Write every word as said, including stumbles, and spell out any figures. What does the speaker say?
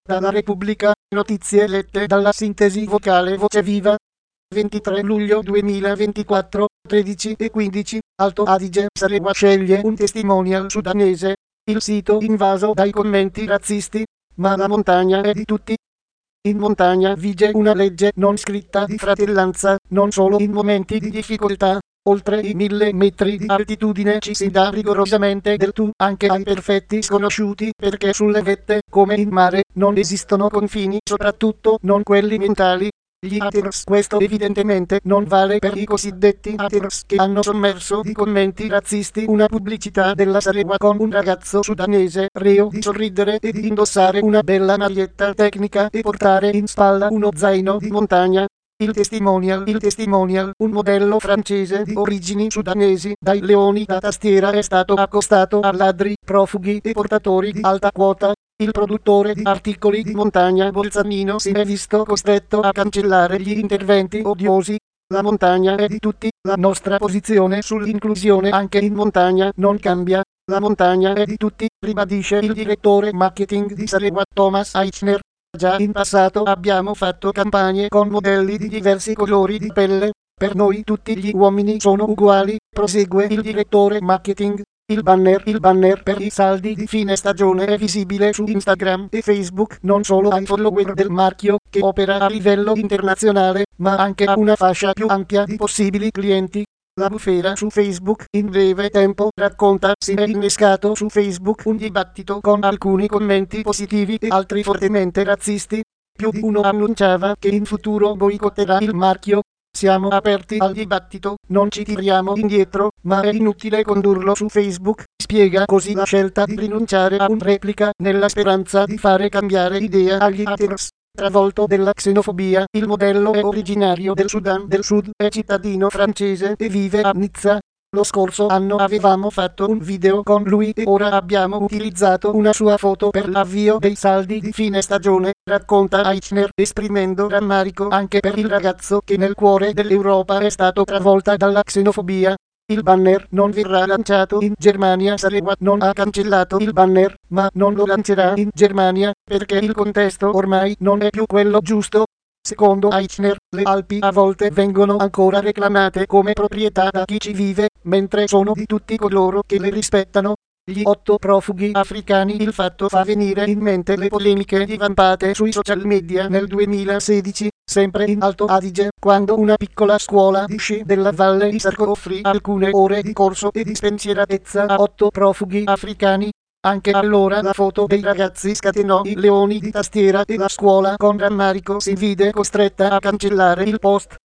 Dalla Repubblica, notizie lette dalla sintesi vocale Voce Viva. ventitré luglio duemilaventiquattro, tredici e quindici, Alto Adige Sarewa sceglie un testimonial sudanese. Il sito invaso dai commenti razzisti, ma la montagna è di tutti. In montagna vige una legge non scritta di fratellanza, non solo in momenti di difficoltà. Oltre i mille metri di altitudine ci si dà rigorosamente del tu anche ai perfetti sconosciuti, perché sulle vette, come in mare, non esistono confini, soprattutto non quelli mentali. Gli haters, questo evidentemente non vale per i cosiddetti haters che hanno sommerso di commenti razzisti una pubblicità della Sarewa con un ragazzo sudanese reo di sorridere e di indossare una bella maglietta tecnica e portare in spalla uno zaino di montagna. Il testimonial, il testimonial, un modello francese di origini sudanesi, dai leoni da tastiera, è stato accostato a ladri, profughi e portatori di alta quota. Il produttore di articoli di montagna Bolzanino si è visto costretto a cancellare gli interventi odiosi. La montagna è di tutti, la nostra posizione sull'inclusione anche in montagna non cambia. La montagna è di tutti, ribadisce il direttore marketing di Sarewa Thomas Eichner. Già in passato abbiamo fatto campagne con modelli di diversi colori di pelle. Per noi tutti gli uomini sono uguali, prosegue il direttore marketing. Il banner, il banner per i saldi di fine stagione è visibile su Instagram e Facebook non solo ai follower del marchio, che opera a livello internazionale, ma anche a una fascia più ampia di possibili clienti. La bufera su Facebook in breve tempo, racconta, si è innescato su Facebook un dibattito con alcuni commenti positivi e altri fortemente razzisti. Più di uno annunciava che in futuro boicotterà il marchio. Siamo aperti al dibattito, non ci tiriamo indietro, ma è inutile condurlo su Facebook, spiega così la scelta di rinunciare a un replica nella speranza di fare cambiare idea agli haters. Travolto della xenofobia, il modello è originario del Sudan del Sud, è cittadino francese e vive a Nizza. Lo scorso anno avevamo fatto un video con lui e ora abbiamo utilizzato una sua foto per l'avvio dei saldi di fine stagione, racconta Eichner, esprimendo rammarico anche per il ragazzo che nel cuore dell'Europa è stato travolta dalla xenofobia. Il banner non verrà lanciato in Germania. Sarewa non ha cancellato il banner, ma non lo lancerà in Germania, perché il contesto ormai non è più quello giusto. Secondo Eichner, le Alpi a volte vengono ancora reclamate come proprietà da chi ci vive, mentre sono di tutti coloro che le rispettano. Gli otto profughi africani. Il fatto fa venire in mente le polemiche divampate sui social media nel duemilasedici, sempre in Alto Adige, quando una piccola scuola di sci della Valle di Sarco offrì alcune ore di corso e di spensieratezza a otto profughi africani. Anche allora la foto dei ragazzi scatenò i leoni di tastiera e la scuola con rammarico si vide costretta a cancellare il post.